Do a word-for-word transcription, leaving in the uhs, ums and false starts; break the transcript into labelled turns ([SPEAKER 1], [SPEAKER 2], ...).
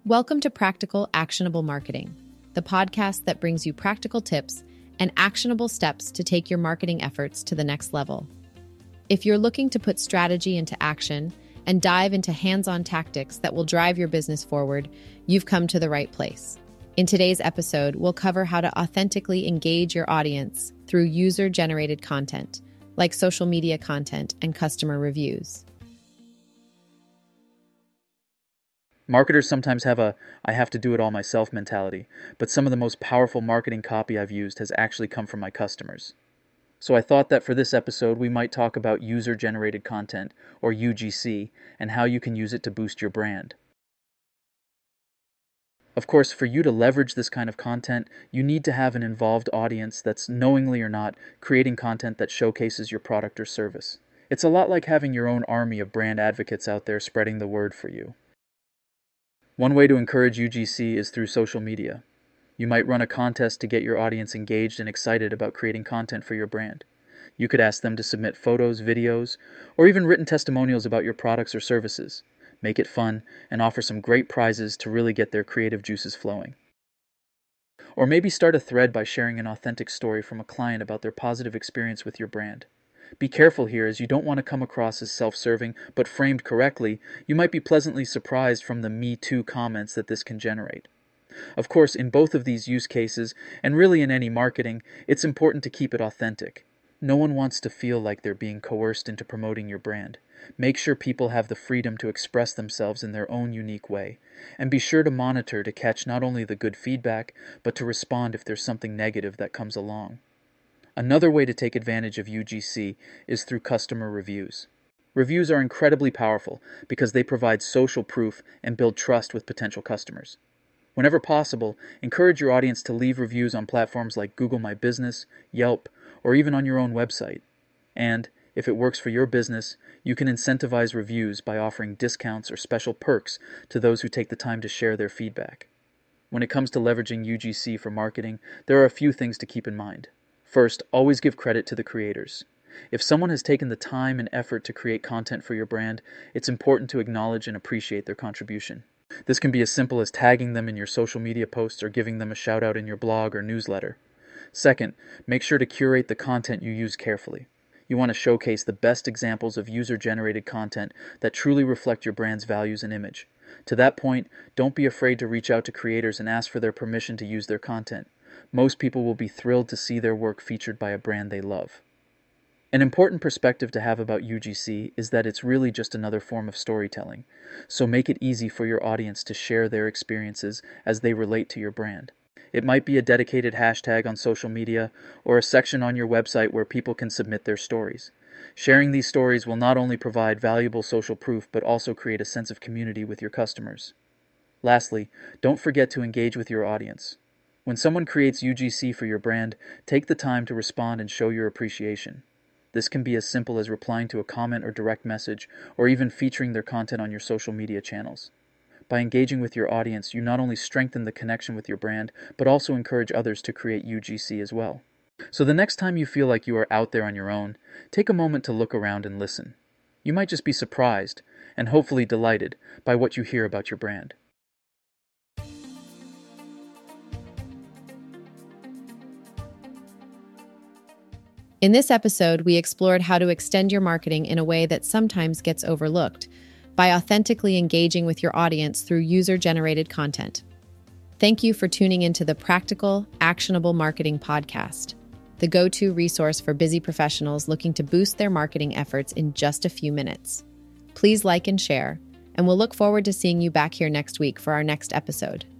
[SPEAKER 1] Welcome to Practical Actionable Marketing, the podcast that brings you practical tips and actionable steps to take your marketing efforts to the next level. If you're looking to put strategy into action and dive into hands-on tactics that will drive your business forward, you've come to the right place. In today's episode, we'll cover how to authentically engage your audience through user-generated content, like social media content and customer reviews.
[SPEAKER 2] Marketers sometimes have a I have to do it all myself mentality, but some of the most powerful marketing copy I've used has actually come from my customers. So I thought that for this episode, we might talk about user-generated content, or U G C, and how you can use it to boost your brand. Of course, for you to leverage this kind of content, you need to have an involved audience that's, knowingly or not, creating content that showcases your product or service. It's a lot like having your own army of brand advocates out there spreading the word for you. One way to encourage U G C is through social media. You might run a contest to get your audience engaged and excited about creating content for your brand. You could ask them to submit photos, videos, or even written testimonials about your products or services. Make it fun and offer some great prizes to really get their creative juices flowing. Or maybe start a thread by sharing an authentic story from a client about their positive experience with your brand. Be careful here, as you don't want to come across as self-serving, but framed correctly, you might be pleasantly surprised from the Me Too comments that this can generate. Of course, in both of these use cases, and really in any marketing, it's important to keep it authentic. No one wants to feel like they're being coerced into promoting your brand. Make sure people have the freedom to express themselves in their own unique way, and be sure to monitor to catch not only the good feedback, but to respond if there's something negative that comes along. Another way to take advantage of U G C is through customer reviews. Reviews are incredibly powerful because they provide social proof and build trust with potential customers. Whenever possible, encourage your audience to leave reviews on platforms like Google My Business, Yelp, or even on your own website. And, if it works for your business, you can incentivize reviews by offering discounts or special perks to those who take the time to share their feedback. When it comes to leveraging U G C for marketing, there are a few things to keep in mind. First, always give credit to the creators. If someone has taken the time and effort to create content for your brand, it's important to acknowledge and appreciate their contribution. This can be as simple as tagging them in your social media posts or giving them a shout out in your blog or newsletter. Second, make sure to curate the content you use carefully. You want to showcase the best examples of user-generated content that truly reflect your brand's values and image. To that point, don't be afraid to reach out to creators and ask for their permission to use their content. Most people will be thrilled to see their work featured by a brand they love. An important perspective to have about U G C is that it's really just another form of storytelling, so make it easy for your audience to share their experiences as they relate to your brand. It might be a dedicated hashtag on social media or a section on your website where people can submit their stories. Sharing these stories will not only provide valuable social proof, but also create a sense of community with your customers. Lastly, don't forget to engage with your audience. When someone creates U G C for your brand, take the time to respond and show your appreciation. This can be as simple as replying to a comment or direct message, or even featuring their content on your social media channels. By engaging with your audience, you not only strengthen the connection with your brand, but also encourage others to create U G C as well. So the next time you feel like you are out there on your own, take a moment to look around and listen. You might just be surprised, and hopefully delighted, by what you hear about your brand.
[SPEAKER 1] In this episode, we explored how to extend your marketing in a way that sometimes gets overlooked, by authentically engaging with your audience through user-generated content. Thank you for tuning into the Practical, Actionable Marketing Podcast, the go-to resource for busy professionals looking to boost their marketing efforts in just a few minutes. Please like and share, and we'll look forward to seeing you back here next week for our next episode.